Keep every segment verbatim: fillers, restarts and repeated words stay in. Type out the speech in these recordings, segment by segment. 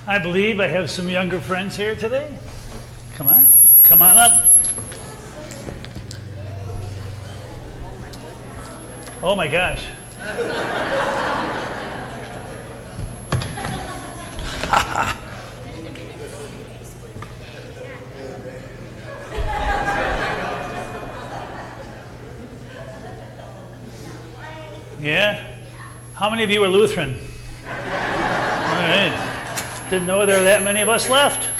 I believe I have some younger friends here today. Come on, come on up. Oh my gosh. Yeah? How many of you are Lutheran? All right. Didn't know there were that many of us left.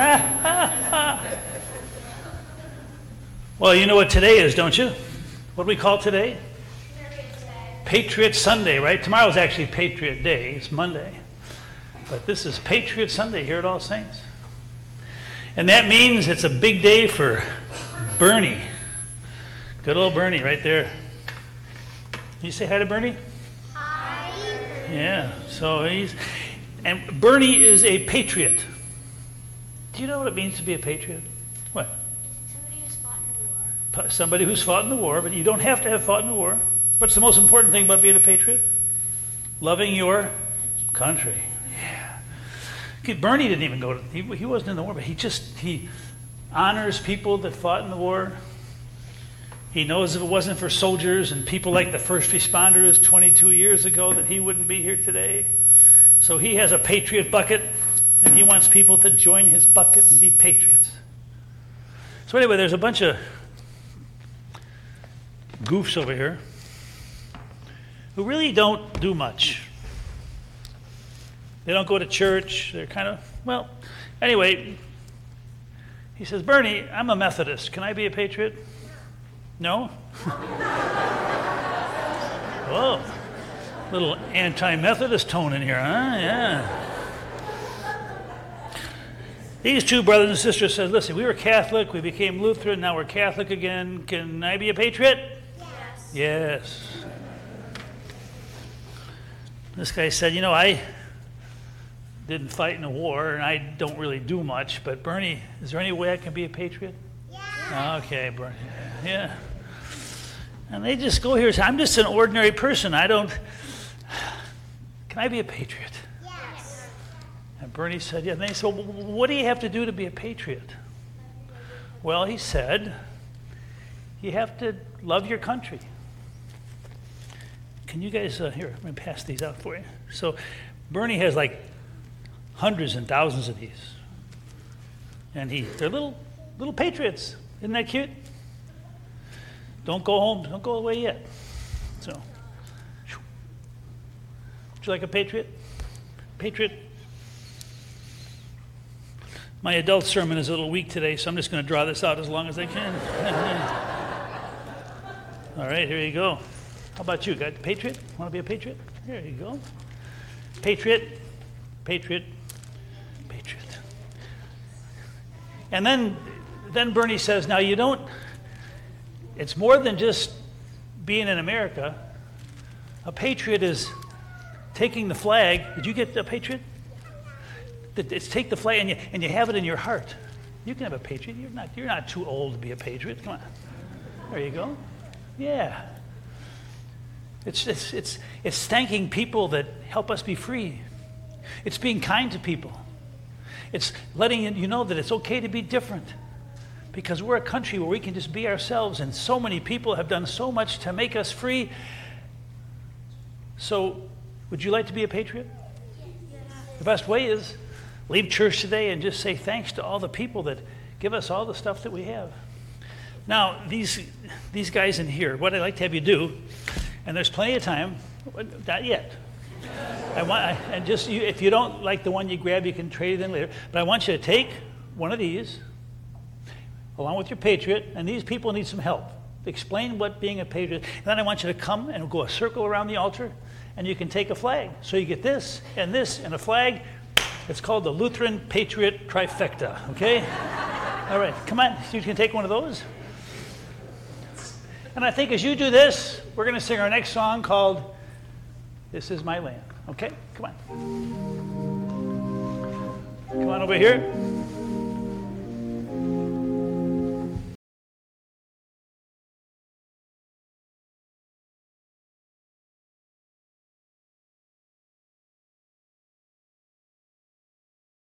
Well, you know what today is, don't you? What do we call today? Patriot Sunday, right? Tomorrow's actually Patriot Day. It's Monday. But this is Patriot Sunday here at All Saints. And that means it's a big day for Bernie. Good old Bernie right there. Can you say hi to Bernie? Hi. Yeah, so he's... And Bernie is a patriot. Do you know what it means to be a patriot? What? Somebody who's fought in the war. Somebody who's fought in the war, but you don't have to have fought in the war. What's the most important thing about being a patriot? Loving your country. Yeah. Okay, Bernie didn't even go to, he, he wasn't in the war, but he just, he honors people that fought in the war. He knows if it wasn't for soldiers and people like the first responders twenty-two years ago that he wouldn't be here today. So he has a patriot bucket, and he wants people to join his bucket and be patriots. So anyway, there's a bunch of goofs over here who really don't do much. They don't go to church. They're kind of, well, anyway, he says, Bernie, I'm a Methodist. Can I be a patriot? No? Whoa. Little anti-Methodist tone in here, huh? Yeah. These two brothers and sisters said, listen, we were Catholic, we became Lutheran, now we're Catholic again. Can I be a patriot? Yes. Yes. This guy said, you know, I didn't fight in a war, and I don't really do much, but Bernie, is there any way I can be a patriot? Yeah. Okay, Bernie. Yeah. And they just go here and say, I'm just an ordinary person. I don't... Can I be a patriot? Yes. And Bernie said, yeah. And they said, well, what do you have to do to be a patriot? Well, he said, you have to love your country. Can you guys, uh, here, I'm going to pass these out for you. So Bernie has like hundreds and thousands of these. And he, they're little, little patriots. Isn't that cute? Don't go home, don't go away yet. So. Would you like a patriot? Patriot? My adult sermon is a little weak today, so I'm just going to draw this out as long as I can. All right, here you go. How about you? Got a patriot? Want to be a patriot? Here you go. Patriot, patriot, patriot. And then, then Bernie says, now you don't, it's more than just being in America. A patriot is taking the flag. Did you get a patriot? It's take the flag and you, and you have it in your heart. You can have a patriot. You're not, you're not too old to be a patriot. Come on. There you go. Yeah. It's, it's, it's, it's thanking people that help us be free. It's being kind to people. It's letting you know that it's okay to be different. Because we're a country where we can just be ourselves, and so many people have done so much to make us free. So, would you like to be a patriot? The best way is leave church today and just say thanks to all the people that give us all the stuff that we have. Now, these these guys in here, what I'd like to have you do, and there's plenty of time, not yet. I want, I, and just you, if you don't like the one you grab, you can trade it in later. But I want you to take one of these, along with your patriot, and these people need some help. Explain what being a patriot. And then I want you to come and go a circle around the altar, and you can take a flag. So you get this and this and a flag. It's called the Lutheran Patriot Trifecta, okay? All right, come on, you can take one of those. And I think as you do this, we're going to sing our next song called This Is My Land, okay? Come on. Come on over here.